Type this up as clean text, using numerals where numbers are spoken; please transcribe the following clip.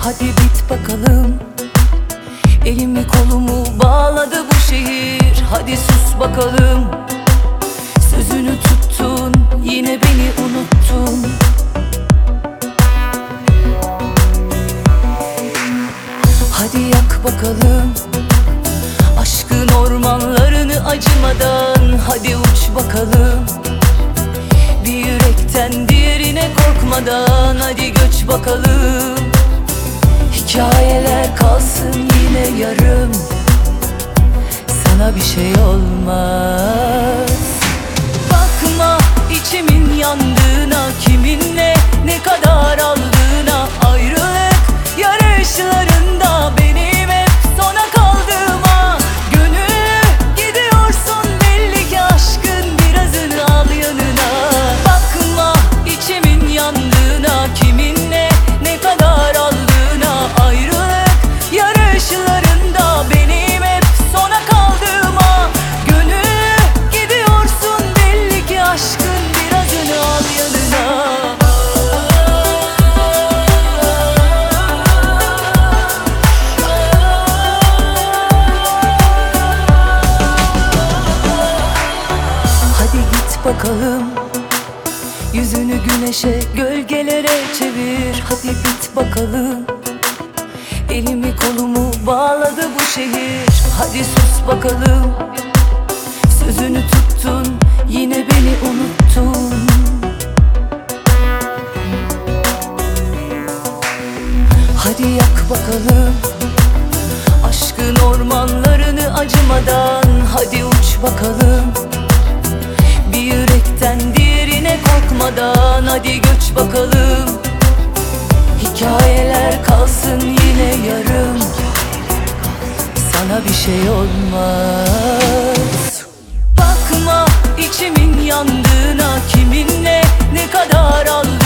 Hadi bit bakalım. Elimi kolumu bağladı bu şehir. Hadi sus bakalım. Sözünü tuttun, yine beni unuttun. Hadi yak bakalım aşkın ormanlarını acımadan. Hadi uç bakalım bir yürekten diğerine korkmadan. Hadi göç bakalım, hikayeler kalsın yine yarım. Sana bir şey olmaz. Bakma içimin yandığına, kiminle ne kadar aldığına. Ayrılık yarışlarında benim hep sona kaldığıma. Gönüllü gidiyorsun belli ki, aşkın birazını al yanına. Bakma içimin yandığına, kiminle ne kadar aldığına. Ayrılık yarışlarında benim hep sona kaldığıma. Gönüllü gidiyorsun belli ki, aşkın birazını al yanına. Hadi git bakalım, yüzünü güneşe gölgelere çevir. Hadi bit bakalım. Elimi kolumu bağladı bu şehir. Hadi sus bakalım. Sözünü tuttun, yine beni unuttun. Hadi yak bakalım aşkın ormanlarını acımadan. Hadi uç bakalım bir yürekten diğerine korkmadan. Hadi göç bakalım, hikayeler kalsın yine yarım. Sana bir şey olmaz. Bakma içimin yandığına, kiminle ne kadar aldığına.